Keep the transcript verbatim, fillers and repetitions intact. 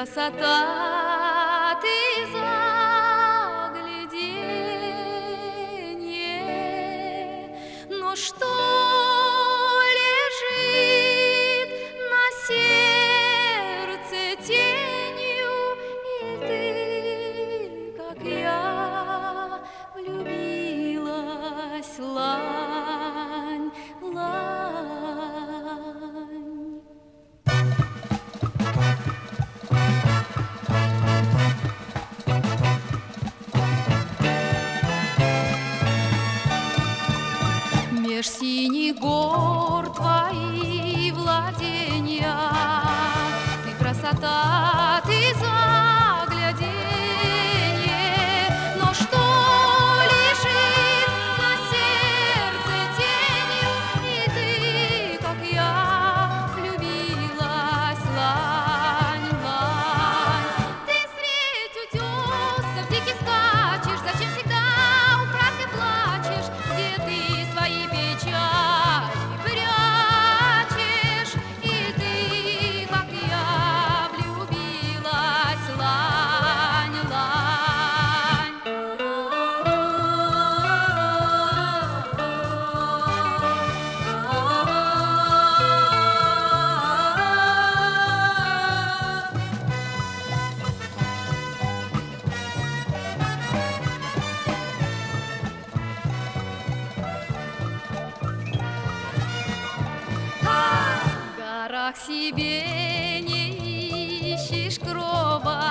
красота, ты загляденье, но что лежит на сердце тенью, и ты, как я, влюбилась, лань, лань. Меж синих гор твои владения, ты красота, ты загляденье, но что лежит на сердце тенью, и ты, как я, влюбилась, лань, лань. Ты средь утесов диких скачешь, зачем всегда украдкой плачешь, где ты свои печали прячешь, и ты, как я, влюбилась, лань, лань. В горах себе не ищешь крова,